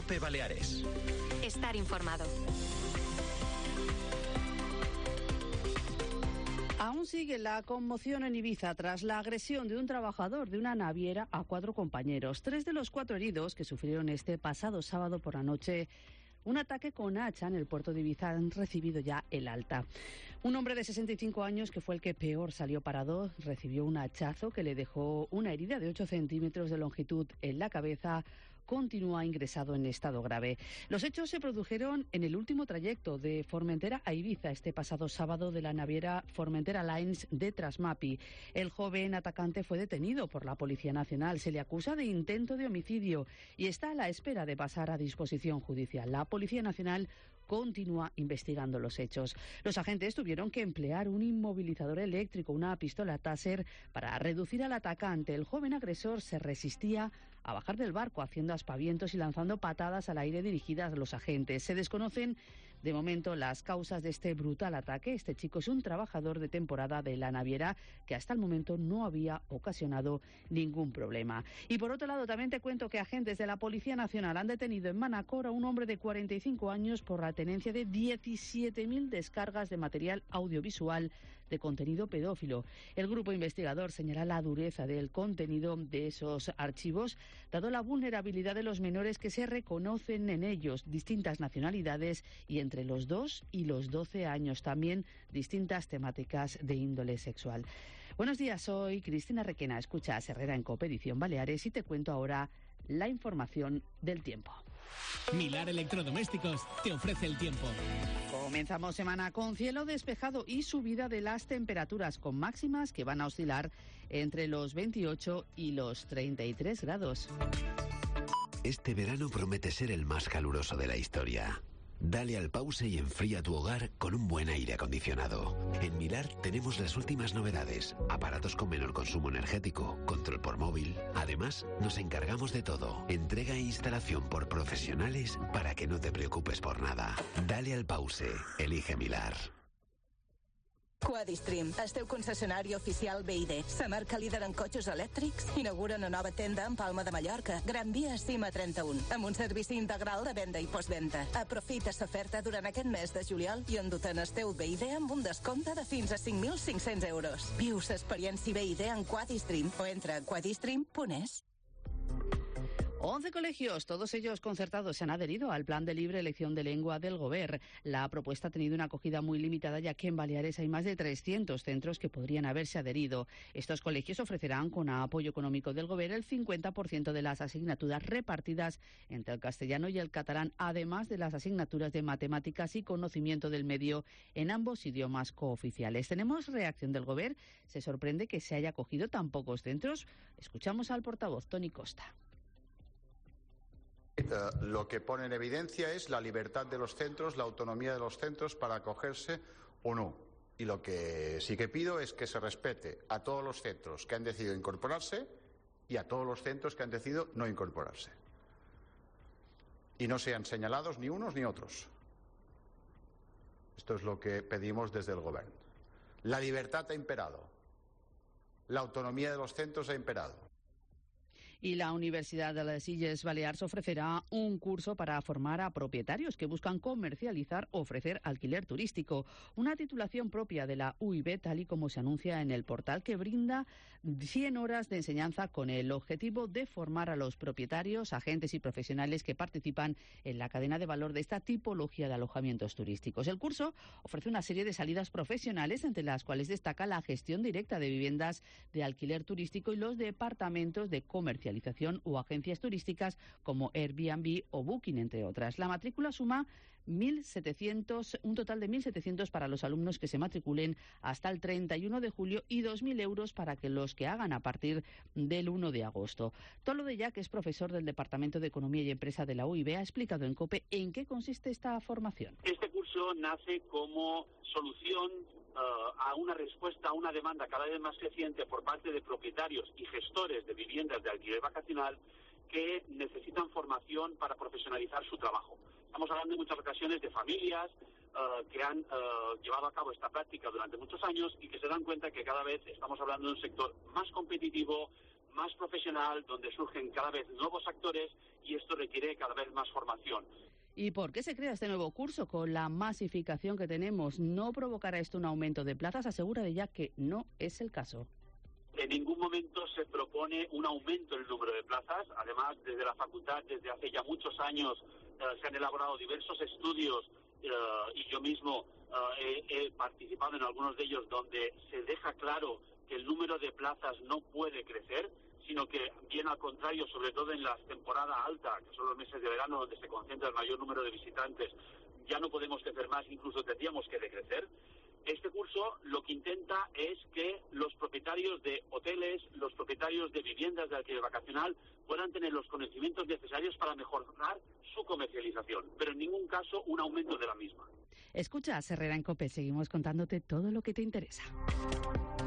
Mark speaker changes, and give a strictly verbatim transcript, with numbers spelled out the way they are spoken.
Speaker 1: COPE Baleares.
Speaker 2: Estar informado.
Speaker 3: Aún sigue la conmoción en Ibiza tras la agresión de un trabajador de una naviera a cuatro compañeros. Tres de los cuatro heridos que sufrieron este pasado sábado por la noche un ataque con hacha en el puerto de Ibiza han recibido ya el alta. Un hombre de sesenta y cinco años, que fue el que peor salió parado, recibió un hachazo que le dejó una herida de ocho centímetros de longitud en la cabeza. Continúa ingresado en estado grave. Los hechos se produjeron en el último trayecto de Formentera a Ibiza este pasado sábado de la naviera Formentera Lines de Trasmapi. El joven atacante fue detenido por la Policía Nacional. Se le acusa de intento de homicidio y está a la espera de pasar a disposición judicial. La Policía Nacional continúa investigando los hechos. Los agentes tuvieron que emplear un inmovilizador eléctrico, una pistola Taser, para reducir al atacante. El joven agresor se resistía a bajar del barco, haciendo aspavientos y lanzando patadas al aire dirigidas a los agentes. Se desconocen de momento las causas de este brutal ataque. Este chico es un trabajador de temporada de la naviera que hasta el momento no había ocasionado ningún problema. Y por otro lado, también te cuento que agentes de la Policía Nacional han detenido en Manacor a un hombre de cuarenta y cinco años por la tenencia de diecisiete mil descargas de material audiovisual de contenido pedófilo. El grupo investigador señala la dureza del contenido de esos archivos, dado la vulnerabilidad de los menores que se reconocen en ellos, distintas nacionalidades y entre los dos y los doce años, también distintas temáticas de índole sexual. Buenos días, soy Cristina Requena, escuchas Herrera en COPE Edición Baleares y te cuento ahora la información del tiempo.
Speaker 4: Milar Electrodomésticos te ofrece el tiempo.
Speaker 3: Comenzamos semana con cielo despejado y subida de las temperaturas, con máximas que van a oscilar entre los veintiocho y los treinta y tres grados.
Speaker 5: Este verano promete ser el más caluroso de la historia. Dale al pause y enfría tu hogar con un buen aire acondicionado. En Milar tenemos las últimas novedades, aparatos con menor consumo energético, control por móvil. Además, nos encargamos de todo, entrega e instalación por profesionales para que no te preocupes por nada. Dale al pause, elige Milar.
Speaker 6: Quadistream, el teu concessionari oficial B I D. La marca líder en cotxes elèctrics inaugura una nova tenda en Palma de Mallorca, Gran Via Cima trenta i u, amb un servici integral de venda i postvenda. Aprofita l'oferta durant aquest mes de juliol i endu-te'n el teu B I D amb un descompte de fins a cinc mil cinc-cents euros. Viu l'experiència B I D en Quadistream o entra a quadistream punt es.
Speaker 3: once colegios, todos ellos concertados, se han adherido al plan de libre elección de lengua del Govern. La propuesta ha tenido una acogida muy limitada, ya que en Baleares hay más de trescientos centros que podrían haberse adherido. Estos colegios ofrecerán, con apoyo económico del Govern, el cincuenta por ciento de las asignaturas repartidas entre el castellano y el catalán, además de las asignaturas de matemáticas y conocimiento del medio en ambos idiomas cooficiales. Tenemos reacción del Govern. Se sorprende que se haya acogido tan pocos centros. Escuchamos al portavoz Toni Costa.
Speaker 7: Uh, lo que pone en evidencia es la libertad de los centros, la autonomía de los centros para acogerse o no. Y lo que sí que pido es que se respete a todos los centros que han decidido incorporarse y a todos los centros que han decidido no incorporarse. Y no sean señalados ni unos ni otros. Esto es lo que pedimos desde el Gobierno. La libertad ha imperado. La autonomía de los centros ha imperado.
Speaker 3: Y la Universidad de las Illes Balears ofrecerá un curso para formar a propietarios que buscan comercializar o ofrecer alquiler turístico. Una titulación propia de la U I B, tal y como se anuncia en el portal, que brinda cien horas de enseñanza con el objetivo de formar a los propietarios, agentes y profesionales que participan en la cadena de valor de esta tipología de alojamientos turísticos. El curso ofrece una serie de salidas profesionales, entre las cuales destaca la gestión directa de viviendas de alquiler turístico y los departamentos de comercialización o agencias turísticas como Airbnb o Booking, entre otras. La matrícula suma mil setecientos, un total de mil setecientos para los alumnos que se matriculen hasta el treinta y uno de julio y dos mil euros para que los que hagan a partir del uno de agosto. Tolo de Ya, que es profesor del Departamento de Economía y Empresa de la U I B, ha explicado en COPE en qué consiste esta formación.
Speaker 8: Este curso nace como solución Uh, a una respuesta a una demanda cada vez más creciente por parte de propietarios y gestores de viviendas de alquiler vacacional que necesitan formación para profesionalizar su trabajo. Estamos hablando en muchas ocasiones de familias uh, que han uh, llevado a cabo esta práctica durante muchos años y que se dan cuenta que cada vez estamos hablando de un sector más competitivo, más profesional, donde surgen cada vez nuevos actores y esto requiere cada vez más formación.
Speaker 3: ¿Y por qué se crea este nuevo curso? Con la masificación que tenemos, ¿no provocará esto un aumento de plazas? Asegura de ya que no es el caso.
Speaker 8: En ningún momento se propone un aumento en el número de plazas. Además, desde la facultad, desde hace ya muchos años, eh, se han elaborado diversos estudios eh, y yo mismo eh, he, he participado en algunos de ellos donde se deja claro que el número de plazas no puede crecer, sino que bien al contrario, sobre todo en la temporada alta, que son los meses de verano donde se concentra el mayor número de visitantes, ya no podemos crecer más, incluso tendríamos que decrecer. Este curso lo que intenta es que los propietarios de hoteles, los propietarios de viviendas de alquiler vacacional puedan tener los conocimientos necesarios para mejorar su comercialización, pero en ningún caso un aumento de la misma.
Speaker 3: Escucha, Herrera en COPE, seguimos contándote todo lo que te interesa.